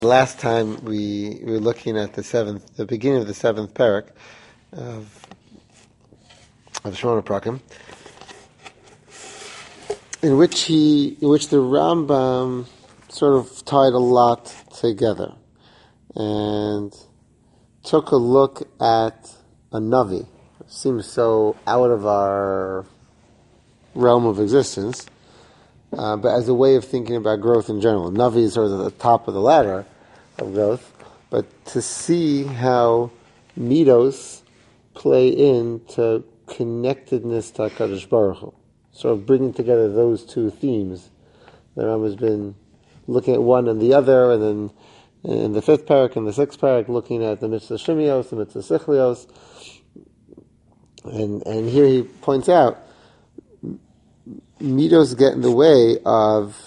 Last time we were looking at the beginning of the seventh parak of Shemona Prakim, in which the Rambam sort of tied a lot together and took a look at a Navi. It seems so out of our realm of existence, but as a way of thinking about growth in general. Navi is sort of at the top of the ladder of growth, but to see how midos play into connectedness to HaKadosh Baruch Hu, sort of bringing together those two themes. The Rambam has been looking at one and the other, and then in the fifth parak and the sixth parak, looking at the mitzvah shimios, the mitzvah sichlios, and here he points out midos get in the way of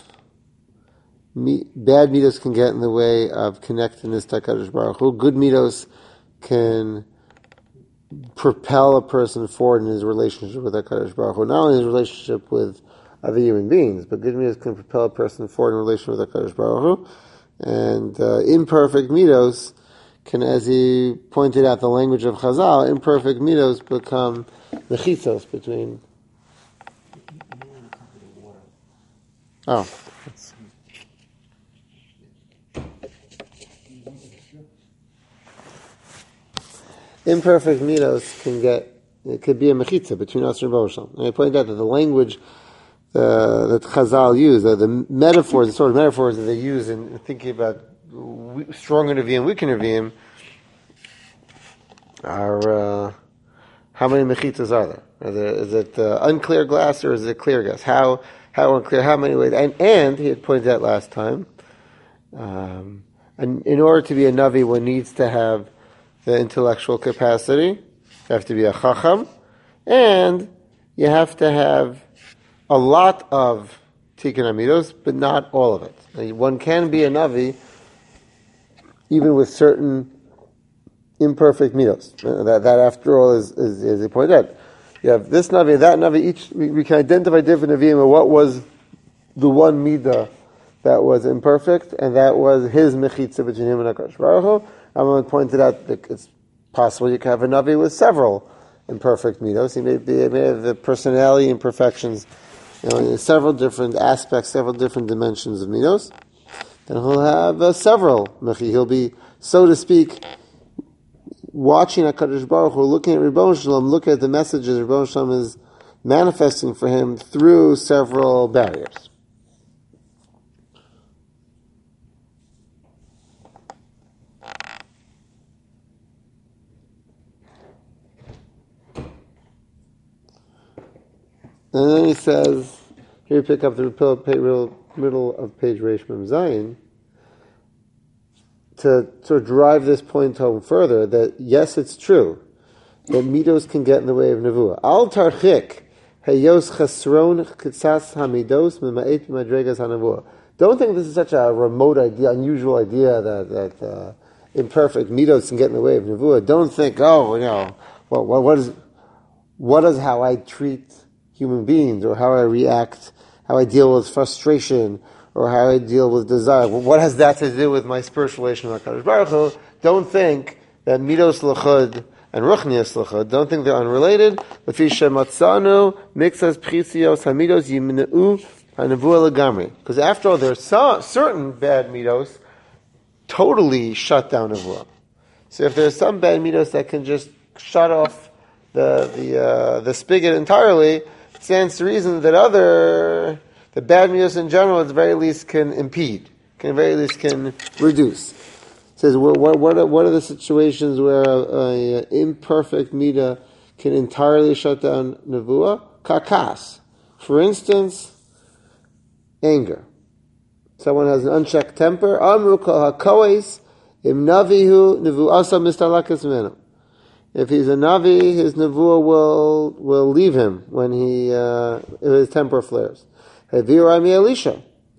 bad midos can get in the way of connectedness to HaKadosh Baruch Hu. Good midos can propel a person forward in his relationship with HaKadosh Baruch Hu. Not only his relationship with other human beings, but good midos can propel a person forward in relationship with HaKadosh Baruch Hu. And imperfect midos can, as he pointed out, the language of Chazal, imperfect midos become mechitzos between. Oh. Imperfect midos it could be a mechitza between us and Bosham. And I pointed out that the language that Chazal use, the metaphors, the sort of metaphors that they use in thinking about stronger Nevi'im, weaker Nevi'im, are how many mechitzas are there? Is it unclear glass or is it clear glass? How unclear? How many ways? And he had pointed out last time, and in order to be a Navi, one needs to have the intellectual capacity. You have to be a chacham, and you have to have a lot of tikkun amidos, but not all of it. Now, one can be a navi even with certain imperfect midos. That after all is as he pointed out. You have this navi and that navi. Each we can identify different naviim and what was the one midah that was imperfect, and that was his mechitza between him and HaKadosh Baruch Hu. Amnon pointed out that it's possible you can have a Navi with several imperfect midos. He may have the personality imperfections, in several different aspects, several different dimensions of midos. And he'll have several mechi. He'll be, so to speak, watching HaKadosh Baruch Hu, looking at Ribbono Shel Olam, looking at the messages Ribbono Shel Olam is manifesting for him through several barriers. And then he says, here we pick up the middle of page Reish Mem Zayin, to sort of drive this point home further, that yes, it's true, that midos can get in the way of nevuah. Al tarchik, heyos chasron kitzas hamidos mema'et b'madregas hanevuah. Don't think this is such a remote idea, unusual idea that imperfect midos can get in the way of nevuah. Don't think, what is how I treat human beings, or how I react, how I deal with frustration, or how I deal with desire. What has that to do with my spiritual relation with HaKadosh Baruch Hu? Don't think that midos l'chud and ruchnias l'chud, don't think they're unrelated. L'fi shematzanu mixas pchisios hamidos yimneu hanevuah legamri. Because after all, there's certain bad midos totally shut down nevuah. So if there's some bad midos that can just shut off the spigot entirely, stands to reason that the bad midos in general, at the very least, can impede, can reduce. It says, what are the situations where a imperfect midah can entirely shut down nevuah? Kakas. For instance, anger. Someone has an unchecked temper. Amru kol hakoes im navihu nevuasa mistalakas menu. If he's a Navi, his Nevuah will leave him when if his temper flares. Elisha.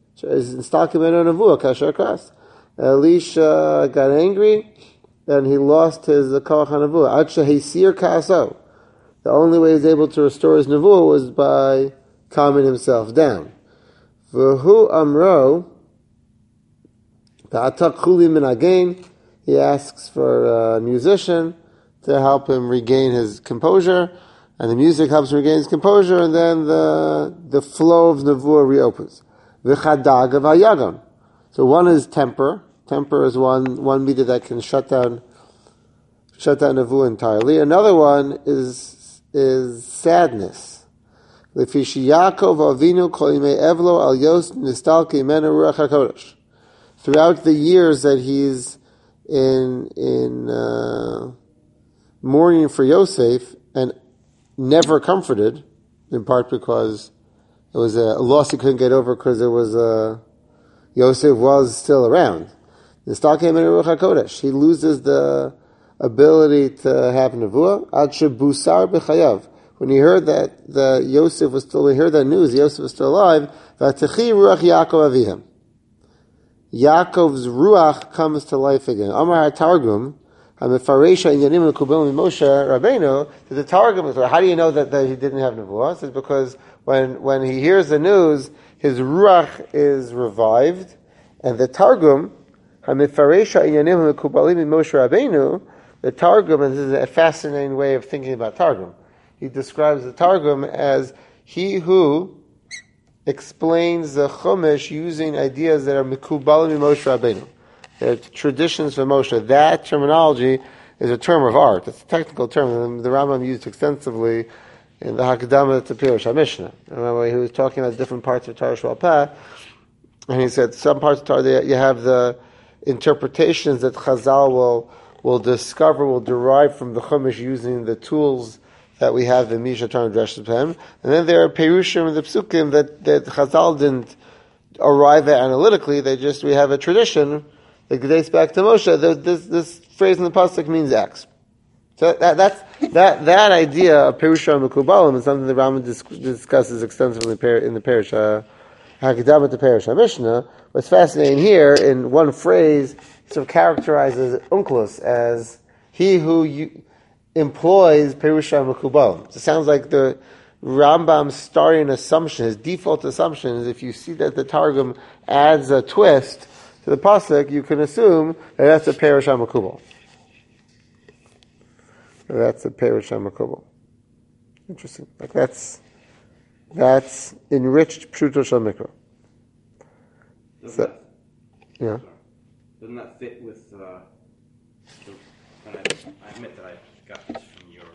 Elisha got angry, and he lost his Koach HaNevuah. The only way he's able to restore his Nevuah was by calming himself down. V'hu amro V'atak chuli min again. He asks for a musician to help him regain his composure, and the music helps him regain his composure, and then the flow of nevuah reopens. V'chadag v'hayagon. So one is temper. Temper is one midah that can shut down nevuah entirely. Another one is sadness. Lefishi Yaakov Avinu kol yimei evlo al yos nistalki imenu ruach hakodesh. Throughout the years that he's in mourning for Yosef and never comforted, in part because it was a loss he couldn't get over because Yosef was still around. Nistalki imenu ruach hakodesh. He loses the ability to have nevuah. Ad shebusar b'chayav. When he heard that Yosef was still, he heard that news, Yosef was still alive. V'atechi ruach Yaakov avihem. Yaakov's ruach comes to life again. Amar HaTargum, HaMefaresha Inyanim Mekubelim Moshe Rabbeinu. The Targum is, how do you know that he didn't have nevuah? It says because when he hears the news, his ruach is revived, and the Targum, HaMefaresha Inyanim Mekubelim Moshe Rabbeinu. The Targum, and this is a fascinating way of thinking about Targum. He describes the Targum as he who explains the Chumash using ideas that are Mekubalim Moshe Rabbeinu. They're traditions from Moshe. That terminology is a term of art. It's a technical term. The Rambam used extensively in the Hakdama to Pirush HaMishnah. Remember, he was talking about different parts of Torah Sheba'al Peh, and he said some parts of Torah, you have the interpretations that Chazal will discover, will derive from the Chumash using the tools that we have in Mishnah, Torah, and Dreshus Pem. And then there are Perushim and the Psukim that Chazal didn't arrive at analytically. We have a tradition that dates back to Moshe. This phrase in the pasuk means X. So that idea of Perushim Mekubalim is something the Rambam discusses extensively in the Perush Hakdama to Perush HaMishnah. What's fascinating here, in one phrase, he sort of characterizes Onkelos as he who employs Perushim Mekubalim. So it sounds like the Rambam's starting assumption, his default assumption is if you see that the Targum adds a twist to the pasuk, you can assume that that's a Perushim Mekubal. That's a Perushim Mekubal. Interesting. Like that's enriched Pshuto Shel Mikra. Yeah. Doesn't that fit with I admit that I got this from your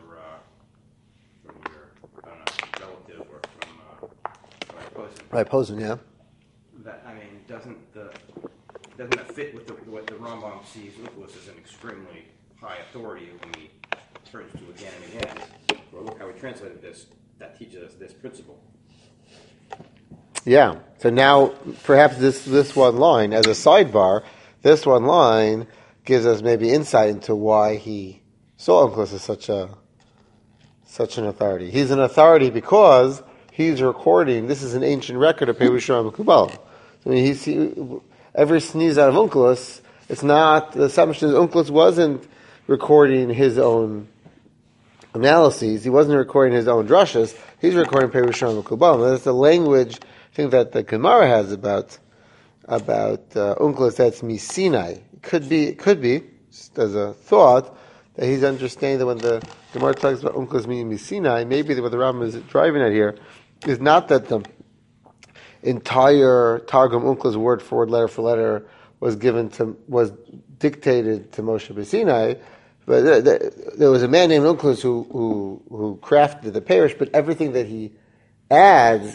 relative or from Right, Posen, yeah. That doesn't that fit with what the Rambam sees Onkelos as an extremely high authority when he turns to again and again? Well, look how we translated this. That teaches us this principle. Yeah. So now, perhaps this one line, as a sidebar, this one line gives us maybe insight into why he saw Onkelos as such an authority. He's an authority because he's recording. This is an ancient record of Perushim Mekubalim. Every sneeze out of Onkelos, it's not the assumption that Onkelos wasn't recording his own analyses. He wasn't recording his own drushes. He's recording Perushim Mekubalim. That's the language I think that the Gemara has about Onkelos. That's Misinai. It could be, just as a thought, that he's understanding that when the Gemara talks about Onkelos meaning Misinai, maybe what the Rambam is driving at here is not that the entire Targum Onkelos word for word, letter for letter was dictated to Moshe B'Sinai, but there was a man named Onkelos who crafted the parish, but everything that he adds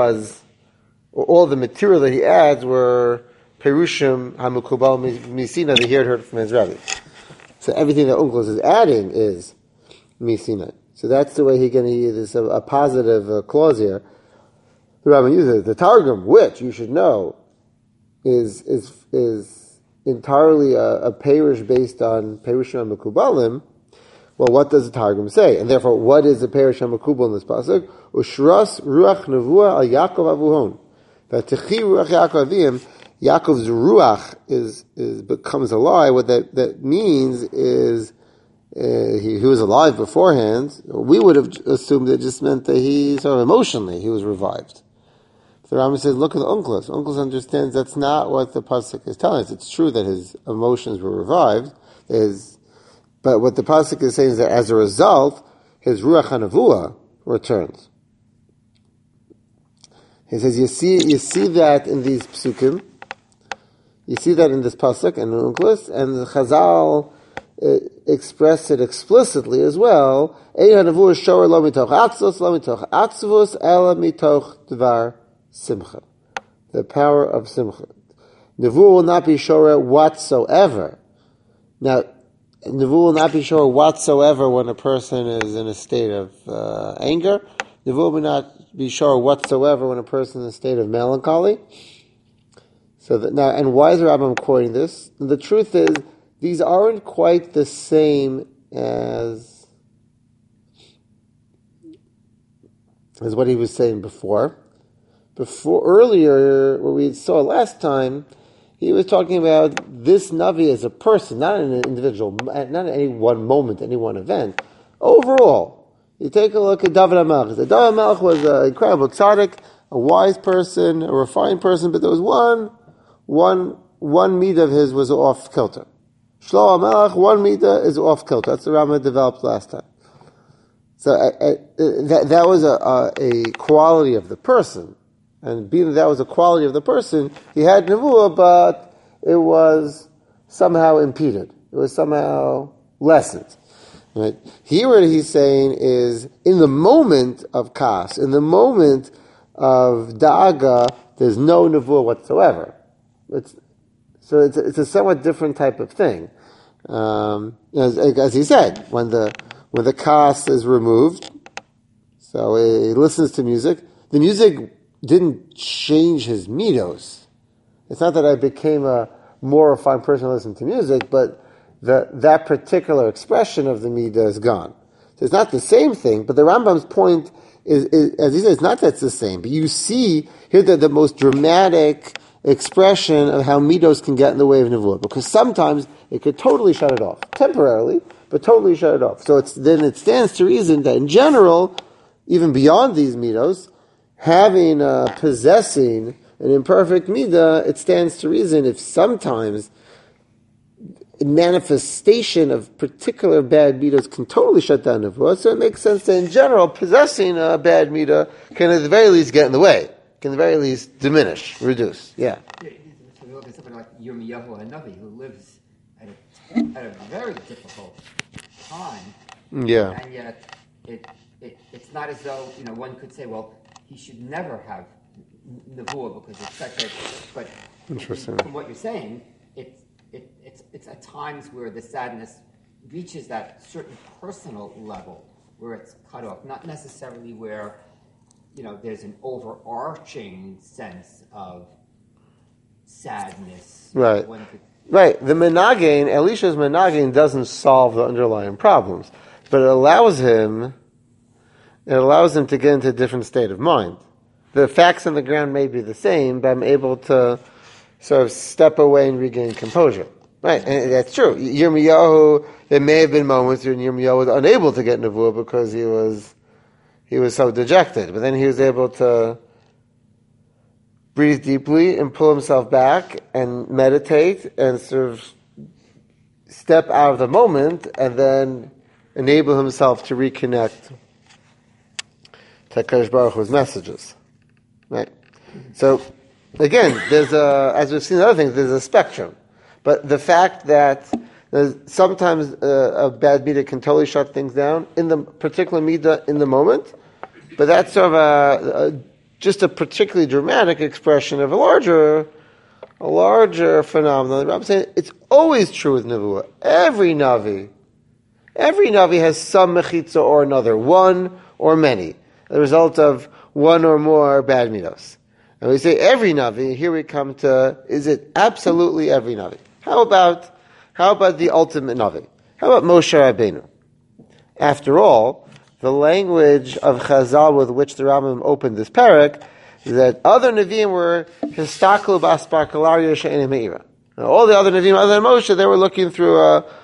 all the material that he adds were Perushim HaMekubal Misinai that he had heard from his rabbi. So everything that Onkelos is adding is Misinai. So that's the way he's going to use a positive clause here. The Rambam uses the Targum, which you should know is entirely a parish based on Perushim HaMekubalim. Well, what does the Targum say? And therefore, what is the parish HaMekubal in this pasuk? Ushras ruach nevuah al Yaakov avuhon. V'techi ruach Yaakov avim. Yaakov's ruach becomes alive. What that means is he was alive beforehand. We would have assumed it just meant that he sort of emotionally he was revived. He So Rambam says, look at the Onkelos. Onkelos understands that's not what the pasuk is telling us. It's true that his emotions were revived, but what the pasuk is saying is that as a result, his ruach hanavua returns. He says, you see that in these psukim, you see that in this pasuk and Onkelos, and the Chazal expressed it explicitly as well. Ein hanavua shorer lo mitoch atzvus, lo mitoch atzvus, ela mitoch dvar simcha. The power of simcha. Nevuah will not be shorer whatsoever. Now, Nevuah will not be shorer whatsoever when a person is in a state of anger. Nevuah will not be shorer whatsoever when a person is in a state of melancholy. So that now, and why is the Rambam quoting this? The truth is, these aren't quite the same as what he was saying before. Earlier, what we saw last time, he was talking about this Navi as a person, not an individual, not at any one moment, any one event. Overall, you take a look at David HaMelech. David HaMelech was an incredible tzaddik, a wise person, a refined person, but there was one midah of his was off kilter. Shlomo HaMelech, one midah is off kilter. That's the Rambam developed last time. So that was a quality of the person. And being that was a quality of the person, he had nevuah, but it was somehow impeded. It was somehow lessened. Right? Here what he's saying is, in the moment of kas, in the moment of da'aga, there's no nevuah whatsoever. It's a somewhat different type of thing. As he said, when the kas is removed, so he listens to music, the music didn't change his midos. It's not that I became a more refined person listening to music, but that particular expression of the midah is gone. So it's not the same thing, but the Rambam's point is as he says, it's not that it's the same, but you see here the most dramatic expression of how midos can get in the way of nevuah, because sometimes it could totally shut it off, temporarily, but totally shut it off. So then it stands to reason that in general, even beyond these midos, having, possessing an imperfect midah, it stands to reason if sometimes manifestation of particular bad midas can totally shut down nevuah, so it makes sense that in general, possessing a bad midah can at the very least get in the way, can at the very least diminish, reduce. Yeah. So we look at somebody like Yirmiyahu HaNavi, who lives at a very difficult time. Yeah. And yet, it's not as though, one could say, well, he should never have nevuah because it's such a. But interesting. From what you're saying, it's at times where the sadness reaches that certain personal level where it's cut off, not necessarily where there's an overarching sense of sadness. Right. Right. The menagin, Elisha's menagin, doesn't solve the underlying problems, but it allows him to get into a different state of mind. The facts on the ground may be the same, but I'm able to sort of step away and regain composure. Right, and that's true. Yirmiyahu, there may have been moments when Yirmiyahu was unable to get nevuah because he was so dejected, but then he was able to breathe deeply and pull himself back and meditate and sort of step out of the moment and then enable himself to reconnect to HaKadosh Baruch Hu's messages. Right? So, again, as we've seen in other things, there's a spectrum. But the fact that sometimes a bad midah can totally shut things down in the particular midah in the moment, but that's sort of just a particularly dramatic expression of a larger phenomenon. I'm saying it's always true with nevuah. Every navi has some mechitza or another, one or many, the result of one or more bad midos. And we say every navi. Here we come to: is it absolutely every navi? How about the ultimate navi? How about Moshe Rabbeinu? After all, the language of Chazal with which the Rambam opened this parak is that other Nevi'im were histaklu b'asparkalaria she'enim me'ira. All the other Nevi'im, other than Moshe, they were looking through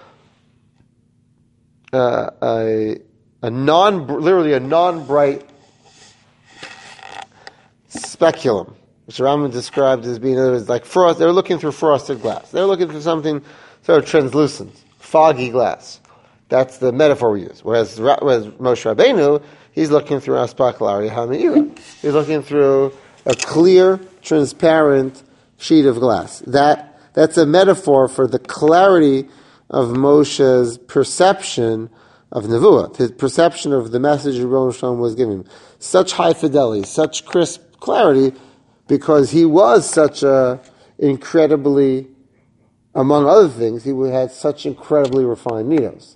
a non-bright speculum. which the Rambam described as being, in other words, like frost. They were looking through frosted glass. They were looking through something sort of translucent, foggy glass. That's the metaphor we use. Whereas Moshe Rabbeinu, he's looking through Aspaklari HaMeira. He's looking through a clear, transparent sheet of glass. That's a metaphor for the clarity of Moshe's perception of Nevuah, his perception of the message Rebbeinu Shalom was giving him. Such high fidelity, such crisp clarity, because he was such a incredibly, among other things, he had such incredibly refined midos.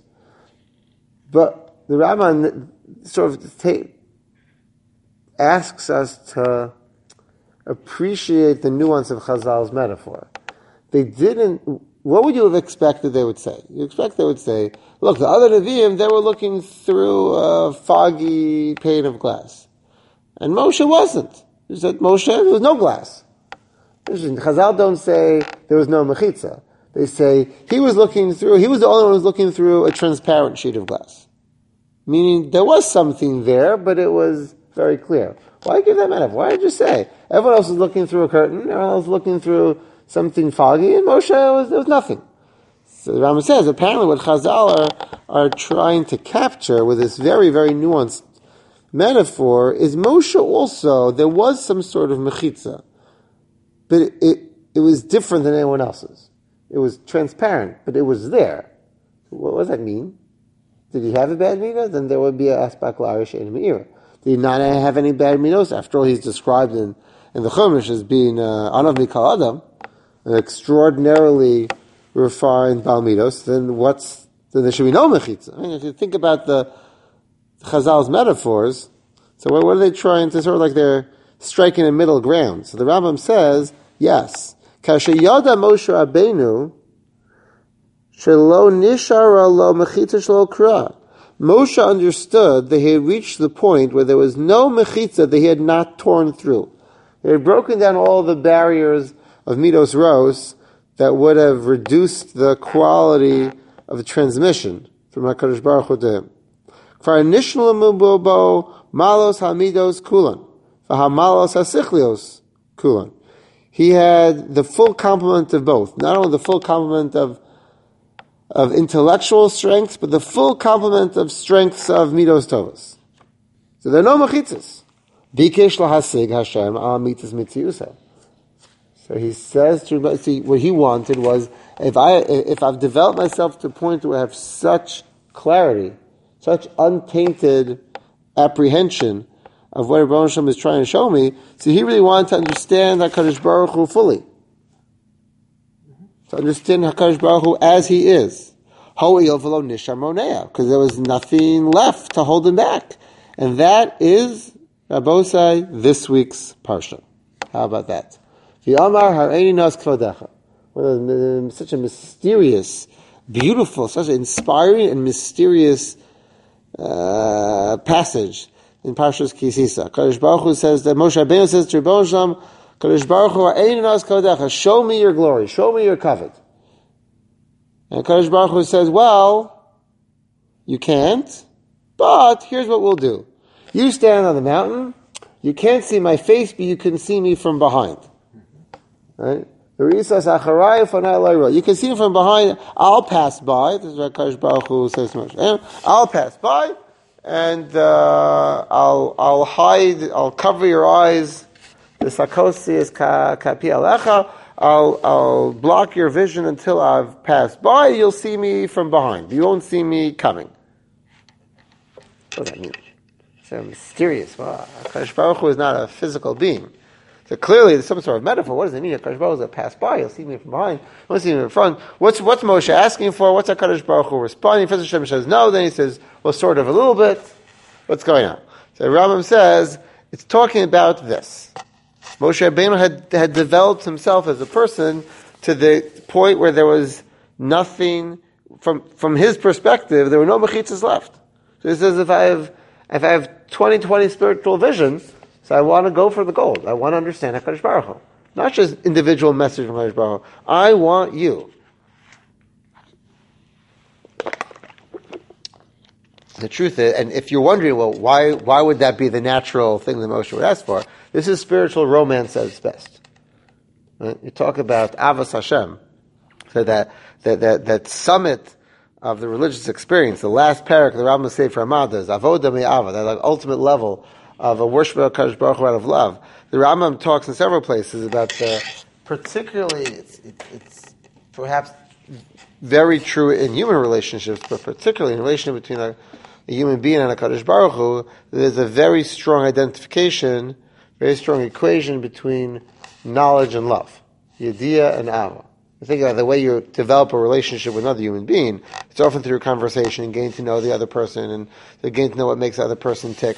But the Rambam sort of asks us to appreciate the nuance of Chazal's metaphor. What would you have expected they would say? You expect they would say, look, the other Nevi'im, they were looking through a foggy pane of glass. And Moshe wasn't. He said, Moshe, there was no glass. Chazal don't say there was no mechitza. They say he was the only one who was looking through a transparent sheet of glass. Meaning there was something there, but it was very clear. Why give that metaphor? Why did you say? Everyone else was looking through a curtain, everyone else was looking through something foggy, and Moshe, there was nothing. So the Rambam says, apparently what Chazal are trying to capture with this very, very nuanced metaphor is Moshe also, there was some sort of mechitza, but it was different than anyone else's. It was transparent, but it was there. What does that mean? Did he have a bad midah? Then there would be a aspak la'arish in me'ira. Did he not have any bad midos? After all, he's described in the Chumash as being anav mikal adam, an extraordinarily refined Baal Midos, then there should be no mechitza. I mean, if you think about the Chazal's metaphors, so what are they trying to, sort of like they're striking a middle ground. So the Rambam says, yes, Kasher Yada Moshe Rabbeinu shelo nishara lo mechitza shelo kra. Moshe understood that he had reached the point where there was no mechitza that he had not torn through. He had broken down all the barriers of Midos Ros that would have reduced the quality of the transmission from HaKadosh Baruch Hu to him. For initial mubobo malos hamidos kulan, v'hamalos hasichlios kulan. He had the full complement of both. Not only the full complement of intellectual strengths, but the full complement of strengths of midos tovos. So there are no mechitzas. Bikesh lahasig Hashem al mitzvos mitziusa. So he says what he wanted was, if I've developed myself to a point where I have such clarity, such untainted apprehension of what Rebbeinu Shalom is trying to show me, so he really wanted to understand HaKadosh Baruch Hu fully. To understand HaKadosh Baruch Hu as he is. Because there was nothing left to hold him back. And that is, Rabbosai, this week's Parsha. How about that? V'amar hareini nas kvodecha. Such a mysterious, beautiful, such an inspiring and mysterious passage in Parshas Kisisa. Kadosh Baruch Hu says that Moshe Rabbeinu says to Rebbeinu Shalom, Kadosh Baruch Hu hareini nas kvodecha. Show me your glory. Show me your kavod. And Kadosh Baruch Hu says, well, you can't, but here's what we'll do. You stand on the mountain. You can't see my face, but you can see me from behind. Right? You can see him from behind. I'll pass by. This is what Kadosh Baruch Hu says to Moshe. I'll pass by, and I'll hide. I'll cover your eyes. The sakosi is kapi alecha. I'll block your vision until I've passed by. You'll see me from behind. You won't see me coming. What does that mean? It's mysterious. Wow. Kadosh Baruch Hu is not a physical being. So clearly, there's some sort of metaphor. What does it mean? HaKadosh Baruch Hu is going to pass by. You'll see me from behind. You won't see me in front. What's Moshe asking for? What's HaKadosh Baruch Hu responding? First Hashem says no. Then he says, well, sort of a little bit. What's going on? So Rambam says, it's talking about this. Moshe Rabbeinu had developed himself as a person to the point where there was nothing, from his perspective, there were no mechitzas left. So he says, if I have 20/20 spiritual vision, so I want to go for the gold. I want to understand HaKadosh Baruch Hu. Not just individual message from HaKadosh Baruch Hu. I want you. The truth is, and if you're wondering, well, why would that be the natural thing that Moshe would ask for? This is spiritual romance at its best. Right? You talk about Avos Hashem, so that summit of the religious experience, the last parak of the Rambam Sefer Hamada is Avoda Me'ava, that like ultimate level of a worship of HaKadosh Baruch Hu out of love. The Rambam talks in several places about particularly, it's perhaps very true in human relationships, but particularly in relationship between a human being and HaKadosh Baruch Hu, there's a very strong identification, very strong equation between knowledge and love. Yediyah and Ava. You think about the way you develop a relationship with another human being, it's often through conversation and getting to know the other person and getting to know what makes the other person tick.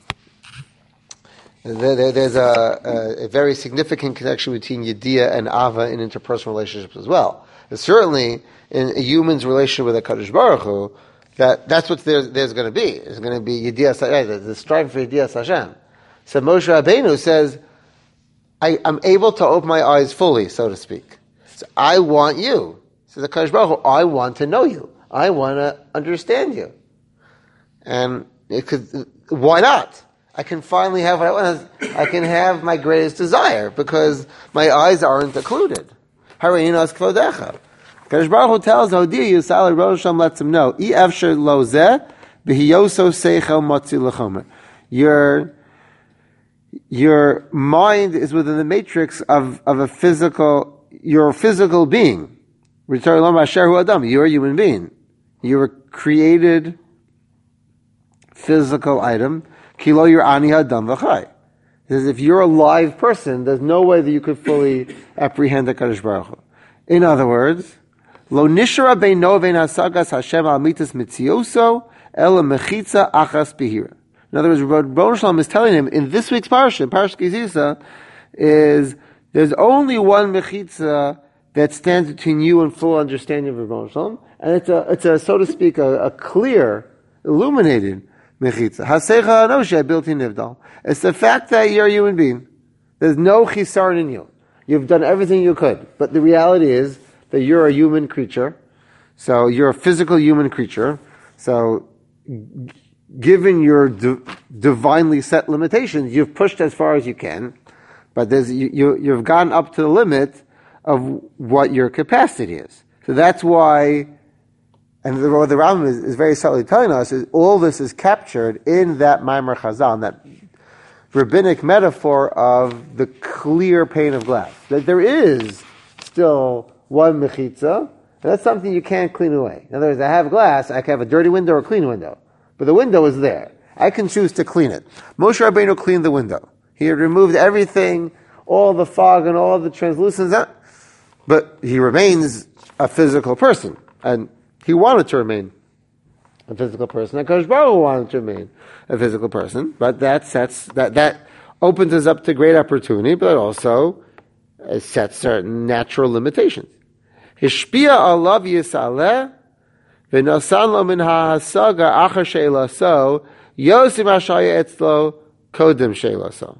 There's a very significant connection between Yediyah and Ava in interpersonal relationships as well. And certainly, in a human's relationship with a Kadosh Baruch Hu, that's what there's going to be. There's going to be Yediyah, the striving for Yediyah Hashem. So Moshe Rabbeinu says, I'm able to open my eyes fully, so to speak. So I want you. Says the Kadosh Baruch Hu, I want to know you. I want to understand you. And why not? I can finally have what I want. I can have my greatest desire because my eyes aren't occluded. Harinas kvodecha. Kadosh Baruch Hu tells Hodiah Yisrael Rosh Hashem lets him know. Efsher lo zeh b'hiyoso seichel motzi lechomer. Your mind is within the matrix of a physical. You're a physical being. You're a human being. You're a created physical item. Kilo your ani adam v'chai. Because if you're a live person, there's no way that you could fully apprehend the Kadosh Baruch Hu. In other words, lo nishra beino vein hasagas Hashem al mitas mitzioso ela mechitza achas behira. In other words, Rebbe Shalom is telling him in this week's parsha, Parashat Ki Sisa, is there's only one mechitza that stands between you and full understanding of Rebbe Shalom, and it's a so to speak a clear, illuminated mechitza. Hasecha anoshe built-in nivdal. It's the fact that you're a human being. There's no chisaron in you. You've done everything you could, but the reality is that you're a human creature. So you're a physical human creature. So given your divinely set limitations, you've pushed as far as you can, but you've gone up to the limit of what your capacity is. So that's why, and what the Rambam is very subtly telling us is all this is captured in that Maimer Chazal, that rabbinic metaphor of the clear pane of glass. That there is still one mechitza, and that's something you can't clean away. In other words, I have glass, I can have a dirty window or a clean window. But the window is there. I can choose to clean it. Moshe Rabbeinu cleaned the window. He had removed everything, all the fog and all the translucence, but he remains a physical person. And he wanted to remain a physical person. And HaKadosh Baruch Hu wanted to remain a physical person. But that opens us up to great opportunity, but also sets certain natural limitations. Hishpia alav yisaleh v'nosan lo min ha'hasaga achar she'elaso yosim ha'shaya etzlo kodim she'elaso.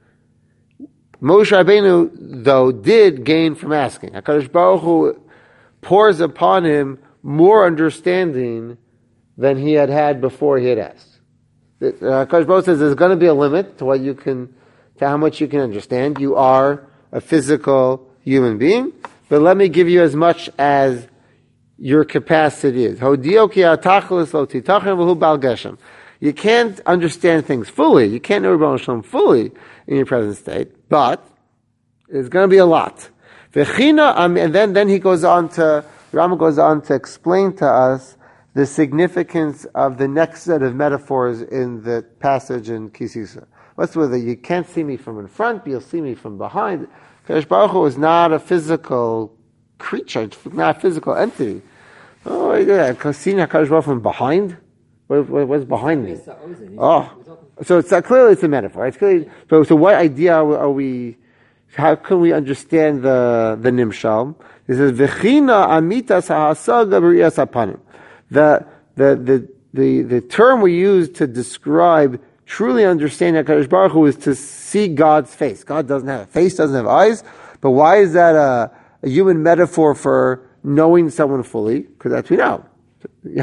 Moshe Rabbeinu, though, did gain from asking. HaKadosh Baruch Hu pours upon him more understanding than he had before he had asked. HaKadosh Baruch Hu says there's going to be a limit to how much you can understand. You are a physical human being, but let me give you as much as your capacity is. You can't understand things fully. You can't know Rebbe Shalom fully in your present state, but it's going to be a lot. And then he goes on to, Rama goes on to explain to us the significance of the next set of metaphors in the passage in Ki Sisa. What's with it? You can't see me from in front, but you'll see me from behind. Kadosh Baruch Hu is not a physical creature, it's not a physical entity. Oh, yeah, seeing HaKadosh Baruch Hu from behind? What's behind me? Oh, so it's clearly it's a metaphor. It's clearly, so what idea are we? How can we understand the nimshal? This is v'china amitas ha'asaga b'riyas hapanim. The term we use to describe truly understanding HaKadosh Baruch Hu is to see God's face. God doesn't have a face, doesn't have eyes, but why is that a human metaphor for knowing someone fully? Because that's we know. If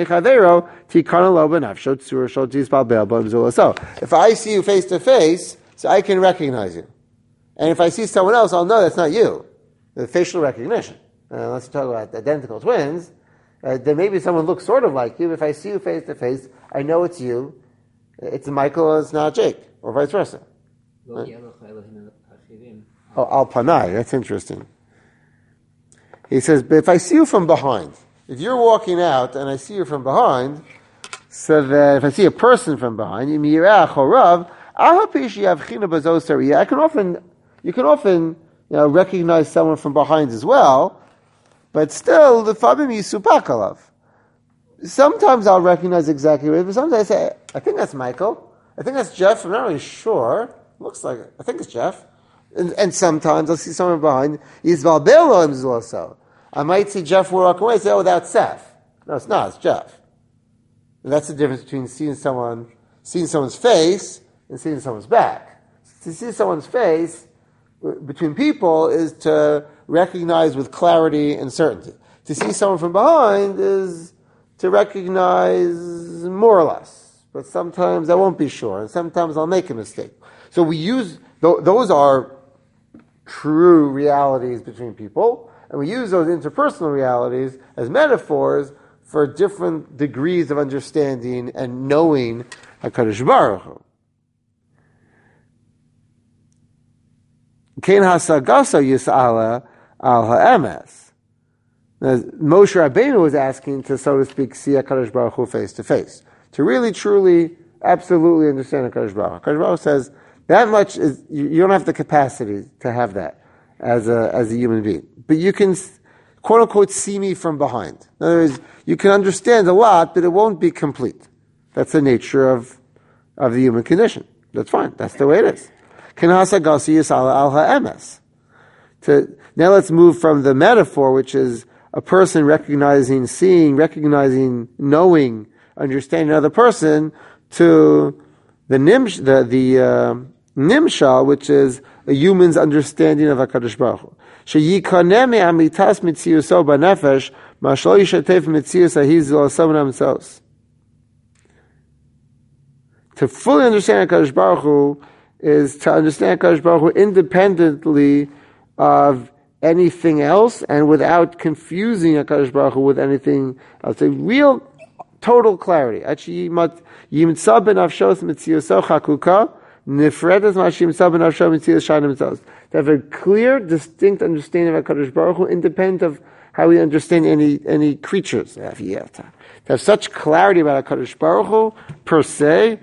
I see you face to face, so I can recognize you. And if I see someone else, I'll know that's not you. The facial recognition. Unless you talk about identical twins, then maybe someone looks sort of like you. If I see you face to face, I know it's you. It's Michael, it's not Jake, or vice versa. Right? Oh, Al Panai, that's interesting. He says, but if I see you from behind, if you're walking out and I see you from behind, so that if I see a person from behind, you can often recognize someone from behind as well, but still, the Fabim Yisupakalav. Sometimes I'll recognize exactly what it is, but sometimes I say, I think that's Michael, I think that's Jeff, I'm not really sure, looks like it, I think it's Jeff. And sometimes I'll see someone behind. I might see Jeff walk away and say, oh, that's Seth. No, it's not. It's Jeff. And that's the difference between seeing someone's face and seeing someone's back. To see someone's face between people is to recognize with clarity and certainty. To see someone from behind is to recognize more or less. But sometimes I won't be sure, and sometimes I'll make a mistake. So we use, those are true realities between people, and we use those interpersonal realities as metaphors for different degrees of understanding and knowing HaKadosh Baruch Hu. Kein hasagasa yis'ala al ha'emes. Moshe Rabbeinu was asking to, so to speak, see HaKadosh Baruch Hu face to face, to really, truly, absolutely understand HaKadosh Baruch Hu. HaKadosh Baruch Hu says, that much is, you don't have the capacity to have that as a human being. But you can, quote unquote, see me from behind. In other words, you can understand a lot, but it won't be complete. That's the nature of the human condition. That's fine. That's the way it is. Now let's move from the metaphor, which is a person recognizing, seeing, recognizing, knowing, understanding another person, to the nimshal, which is a human's understanding of HaKadosh Baruch Hu. Sheyikaneh me'amitas mitziuso b'nefesh ma'shlo yishatef mitzius ha'hizul asavnam tzos. To fully understand HaKadosh Baruch Hu is to understand HaKadosh Baruch Hu independently of anything else and without confusing HaKadosh Baruch Hu with anything else. A real, total clarity. Yimtza b'nafshos mitziuso chakuka. To have a clear, distinct understanding of HaKadosh Baruch Hu, independent of how we understand any creatures. To have such clarity about HaKadosh Baruch Hu, per se,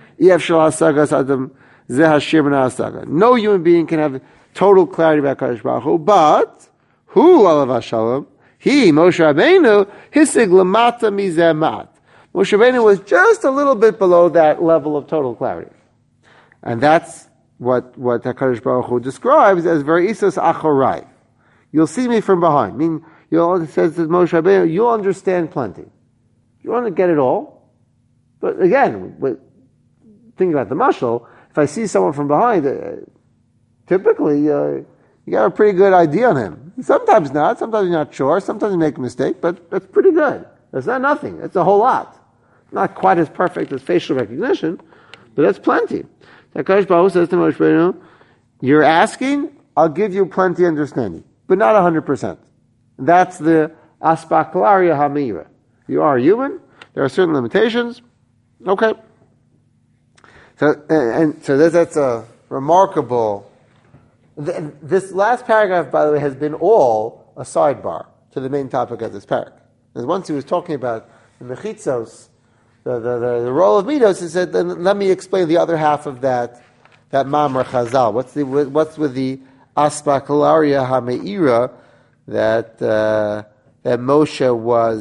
no human being can have total clarity about HaKadosh Baruch Hu, but, who, alav shalom, he, Moshe Rabbeinu, hisig lamata mizeh mat. Moshe Rabbeinu was just a little bit below that level of total clarity. And that's what HaKadosh Baruch Hu describes as Ve'isos achorai. You'll see me from behind. I mean, it says to Moshe Rabbeinu, you'll understand plenty. You want to get it all. But again, think about the mashal. If I see someone from behind, typically you got a pretty good idea on him. Sometimes not. Sometimes you're not sure. Sometimes you make a mistake. But that's pretty good. That's not nothing. That's a whole lot. Not quite as perfect as facial recognition, but that's plenty. HaKadosh Baruch Hu says to Moshe Rabbeinu, you're asking, I'll give you plenty of understanding, but not 100%. That's the aspaklaria ha'meira. You are human, there are certain limitations, okay. So that's a remarkable, this last paragraph, by the way, has been all a sidebar to the main topic of this paragraph. And once he was talking about the mechitzos, the role of midos, he said, then let me explain the other half of that Mamar Chazal. What's with the aspakalaria hameira that Moshe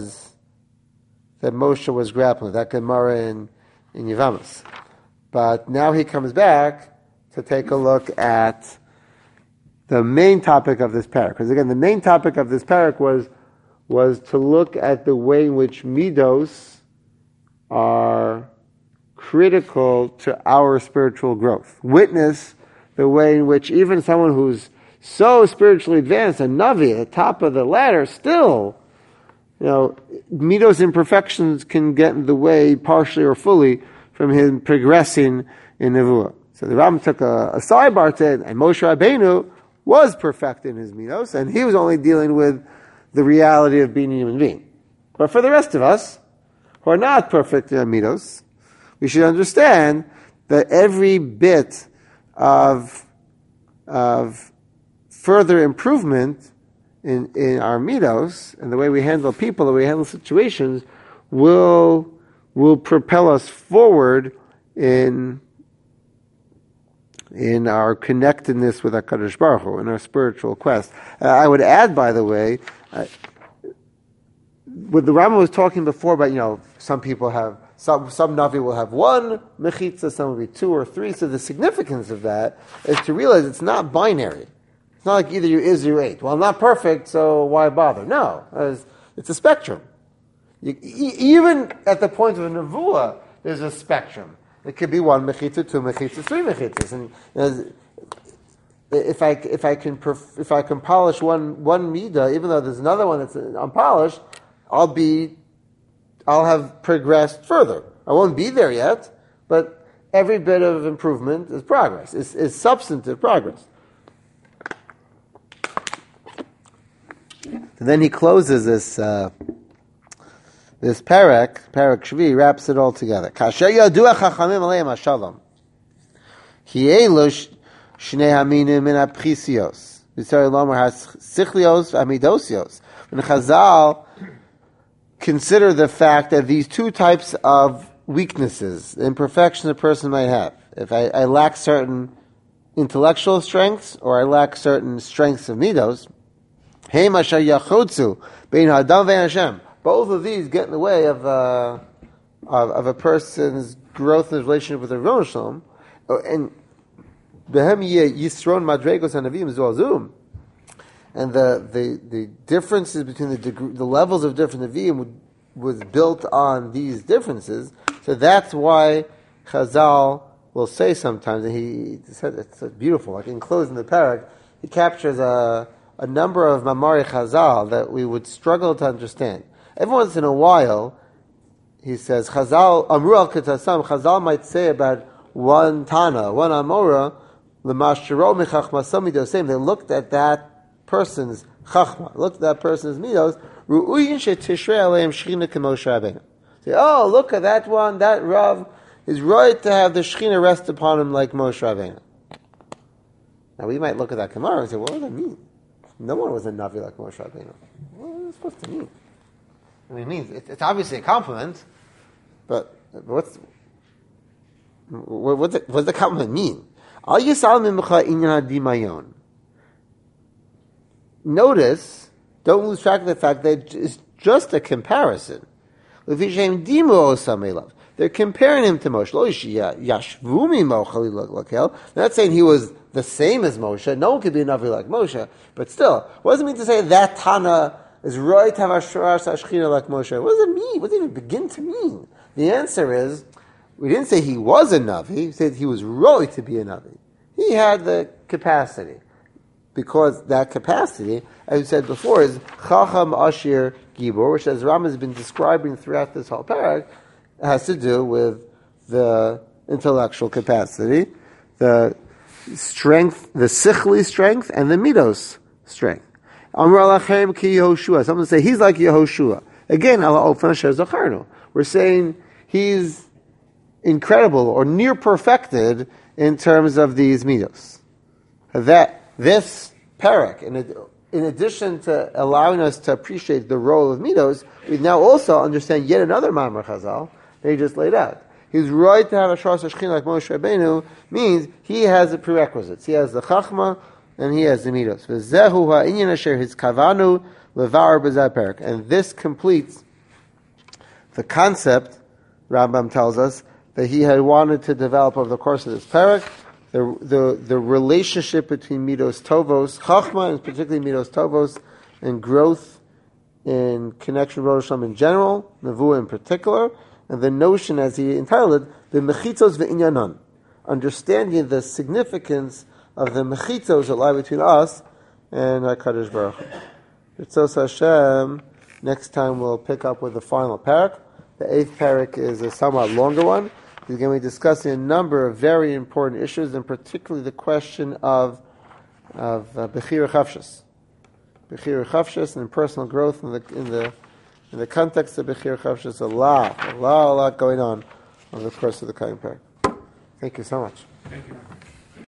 was grappling with, that Gemara in Yevamos. But now he comes back to take a look at the main topic of this parak. Because again, the main topic of this parak was to look at the way in which midos are critical to our spiritual growth. Witness the way in which even someone who's so spiritually advanced, a Navi, at the top of the ladder, still, midos imperfections can get in the way, partially or fully, from him progressing in Nevuah. So the Rambam took a sidebar to it, and Moshe Rabbeinu was perfect in his midos, and he was only dealing with the reality of being a human being. But for the rest of us, who are not perfect in our midos, we should understand that every bit of further improvement in our midos and the way we handle people, the way we handle situations, will propel us forward in our connectedness with HaKadosh Baruch Hu, in our spiritual quest. I would add, by the way, what the Rambam was talking before about, some people have, some Navi will have one mechitza, some will be two or three. So the significance of that is to realize it's not binary. It's not like either you is or you ain't. Well, I'm not perfect, so why bother? No, it's a spectrum. Even at the point of a nevuah, there's a spectrum. It could be one mechitza, two mechitzas, three mechitzas, and if I can polish one midah, even though there's another one that's unpolished, I'll have progressed further. I won't be there yet, but every bit of improvement is progress. Is substantive progress. And then he closes this parak Shvi, wraps it all together. Kasher yadua chachamim aleim hashalom. Hi'elu shnei haminim min aprisios. B'sari lomer has-sichlios v'amidosios. When Chazal consider the fact that these two types of weaknesses, imperfections a person might have. If I lack certain intellectual strengths, or I lack certain strengths of midos, both of these get in the way of a person's growth in his relationship with the Ron Shalom. And and the differences between the levels of different Nevi'im was built on these differences. So that's why Chazal will say sometimes, and he said it's so beautiful, like in closing the parak, he captures a number of Mamari Chazal that we would struggle to understand. Every once in a while, he says, Chazal, Amru al Ketasam, Chazal might say about one Tana, one Amora, the Mashiro Mechachmasam Midosem, they looked at that person's Chachma, looked at that person's Midos, Ru'uyin Shetishrei Aleim Shechina K'Moshe Rabbeinu. Say, oh, look at that one, that Rav is right to have the Shechina rest upon him like Moshe Rabbeinu. Now we might look at that Gemara and say, what does that mean? No one was a Navi like Moshe Rabbeinu. What is it supposed to mean? I mean, it means it's obviously a compliment, but what's the compliment mean? Al Yisal Mimcha Inyan Hadimayon. Notice, don't lose track of the fact that it's just a comparison. They're comparing him to Moshe. They're not saying he was the same as Moshe. No one could be a Navi like Moshe. But still, what does it mean to say that Tana is right to have Ashrar Sashchina like Moshe? What does it mean? What does it even begin to mean? The answer is, we didn't say he was a Navi. We said he was right to be a Navi. He had the capacity. Because that capacity, as we said before, is Chacham Ashir Gibor, which as Ram has been describing throughout this whole parak, has to do with the intellectual capacity, the strength, the sichli strength, and the midos strength. Amar Lachem ki Yehoshua. Someone say he's like Yehoshua. Again, we're saying he's incredible or near perfected in terms of these midos. That this parak, in addition to allowing us to appreciate the role of midos, we now also understand yet another Ma'amar Chazal that he just laid out. He's right to have a Shas Hashchin like Moshe Rabbeinu means he has the prerequisites. He has the Chachma and he has the midos. V'zehu ha'inyan asher his kavanu levar b'zeh parak. And this completes the concept, Rambam tells us, that he had wanted to develop over the course of this parak. The relationship between midos tovos, chachma, and particularly midos tovos, and growth in connection with Rosh Hashanah in general, nevuah in particular, and the notion, as he entitled it, the mechitzos ve'inyanon, understanding the significance of the mechitzos that lie between us and HaKadosh Baruch Hu. B'tzos Hashem, next time we'll pick up with the final parak. The 8th parak is a somewhat longer one. He's going to be discussing a number of very important issues, and particularly the question of Bechira Chavshus. Bechira Chavshus and personal growth in the context of Bechira Chavshus. A lot going on over the course of the Kaim Parak. Thank you so much. Thank you.